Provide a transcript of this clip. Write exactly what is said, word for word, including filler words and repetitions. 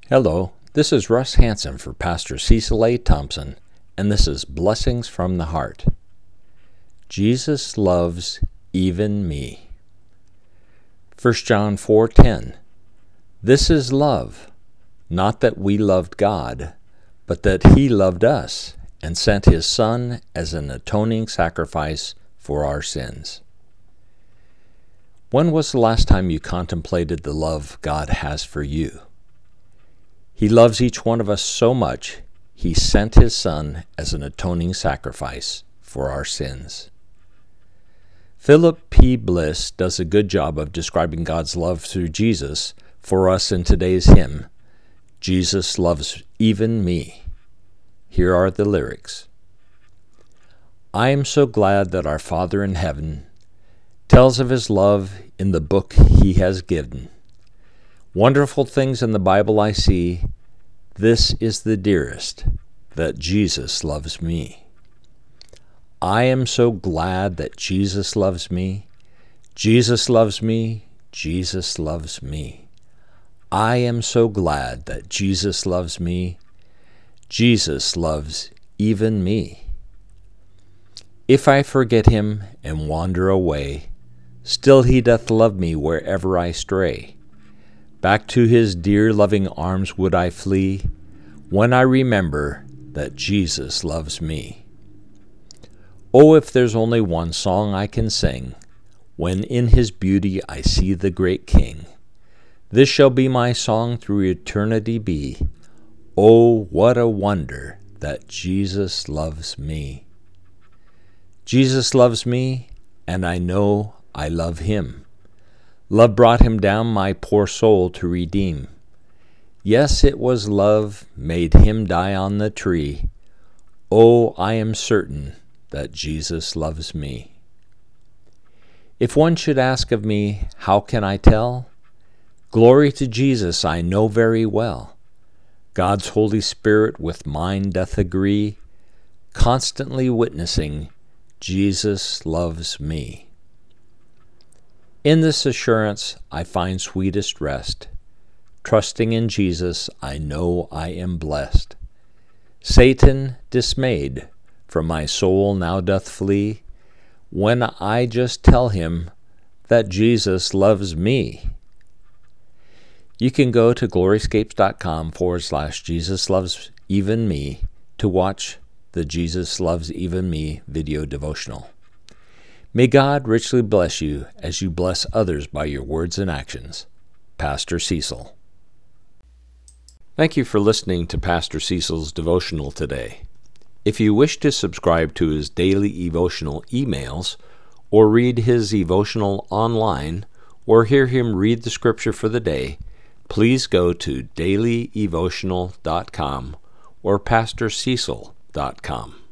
Hello, this is Russ Hansen for Pastor Cecil A. Thompson, and this is Blessings from the Heart. Jesus loves even me. First John four ten. This is love, not that we loved God, but that He loved us and sent His Son as an atoning sacrifice for our sins. When was the last time you contemplated the love God has for you? He loves each one of us so much, He sent His Son as an atoning sacrifice for our sins. Philip P. Bliss does a good job of describing God's love through Jesus for us in today's hymn, Jesus Loves Even Me. Here are the lyrics. I am so glad that our Father in heaven tells of His love in the book He has given. Wonderful things in the Bible I see. This is the dearest, that Jesus loves me. I am so glad that Jesus loves me. Jesus loves me. Jesus loves me. I am so glad that Jesus loves me. Jesus loves even me. If I forget Him and wander away, still He doth love me wherever I stray. Back to His dear loving arms would I flee, when I remember that Jesus loves me. Oh, if there's only one song I can sing, when in His beauty I see the great King, this shall be my song through eternity be. Oh, what a wonder that Jesus loves me. Jesus loves me, and I know I love Him. Love brought Him down my poor soul to redeem. Yes, it was love made Him die on the tree. Oh, I am certain that Jesus loves me. If one should ask of me, how can I tell? Glory to Jesus I know very well. God's Holy Spirit with mine doth agree, constantly witnessing Jesus loves me. In this assurance I find sweetest rest. Trusting in Jesus, I know I am blessed. Satan, dismayed, from my soul now doth flee, when I just tell him that Jesus loves me. You can go to gloryscapes.com forward slash Jesus Loves Even Me to watch the Jesus Loves Even Me video devotional. May God richly bless you as you bless others by your words and actions. Pastor Cecil. Thank you for listening to Pastor Cecil's devotional today. If you wish to subscribe to his daily devotional emails, or read his devotional online, or hear him read the scripture for the day, please go to daily devotional dot com or pastor cecil dot com.